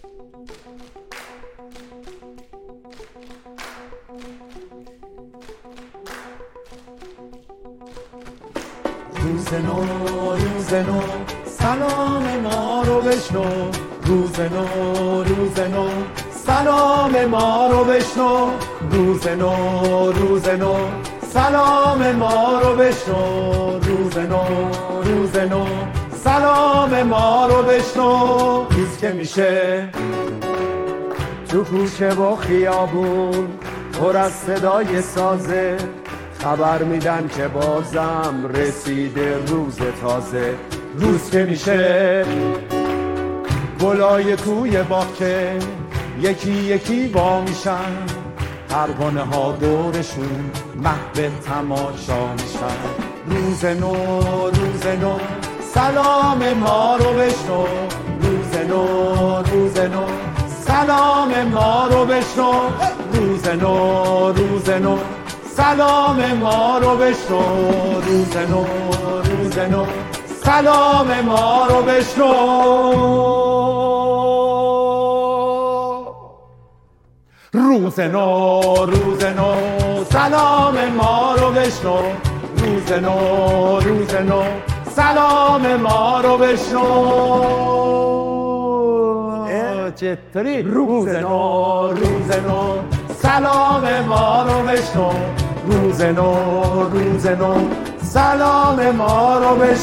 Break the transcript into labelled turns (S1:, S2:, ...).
S1: روز نو روز نو سلام ما رو بشنو، روز نو روز نو سلام ما رو بشنو، روز نو روز نو سلام ما رو بشنو، روز نو روز نو سلام ما رو بشنو. روز که میشه تو کوچه و خیابون پر از صدای سازه، خبر میدن که بازم رسیده روز تازه. روز که میشه گلای توی باغچه یکی یکی وا میشن، پروانه ها دورشون محو تماشا میشن. روز نو روز نو سلام ما رو بشنو، روز نو روز نو سلام ما رو بشنو، روز نو روز نو سلام ما رو بشنو، روز نو روز نو سلام ما رو بشنو. روز نو روز نو سلام ما رو بشنو، روز نو روز نو سلام ما رو بشنو. چطوری؟ روز نو روز نو سلام ما رو بشنو، روز نو روز نو سلام ما رو بشنو.